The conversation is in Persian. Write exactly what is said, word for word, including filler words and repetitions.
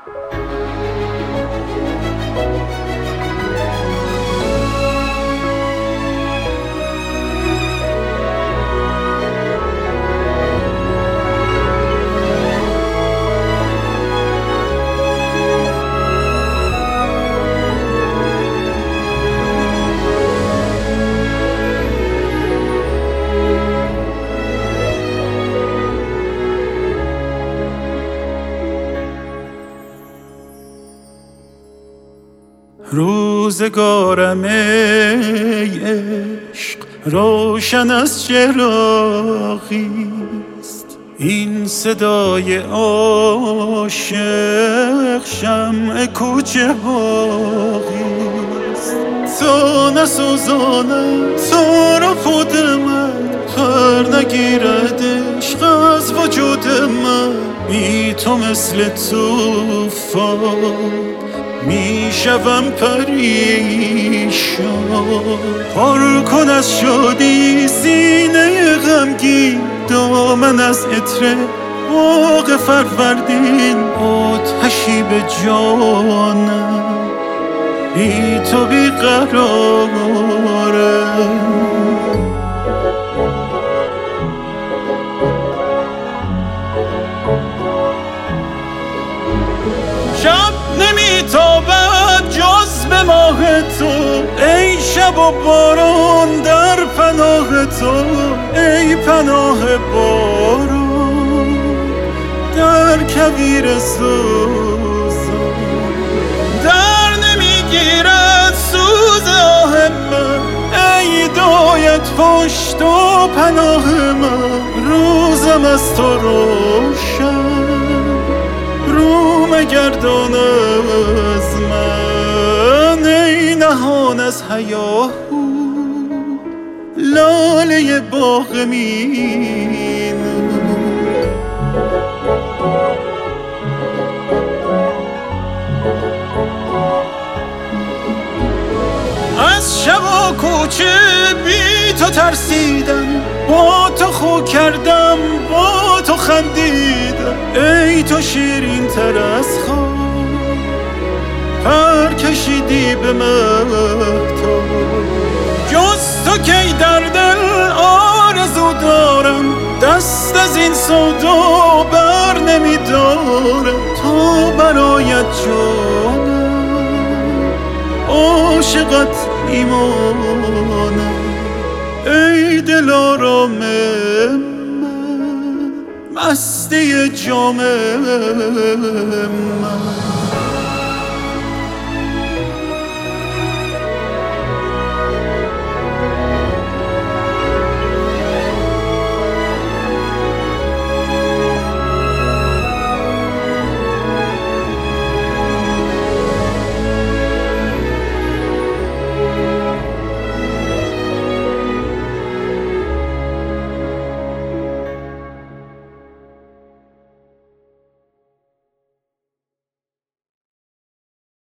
روزگارم ای عشق روشن از چراغیست، این صدای عاشق شمع کوچه باغیست. تا نسوزانم تو را خود من، پر نگیرد عشق از وجود من. بی تو مثل طوفان می شوم پریشان. پر کن از شادی سینه غمگین، دامن از عطر باغ فروردین. آتشی به جانم بی تو بی قرارم. شب نمیتابد جز به ماه تو، ای شب و باران در پناه تو. ای پناه باران در کویر سوزان، در نمیگیرد سوز آه من. ای دایت پشت و پناه من، روزم از تو روشن رو مگردان از من. ای نهان از هیاهو لاله باغ مینو. از شب و کوچه بی تو ترسیدم، با تو خو کردم با تو خندیدم. ای تو شیرین تر از خواب پر کشیدی به مهتاب. جز تو کی در دل آرزو دارم، دست از این سودا بر نمیدارم. تو برایت جانم عاشقت ایمانم. ای دلارام من مستی جام من.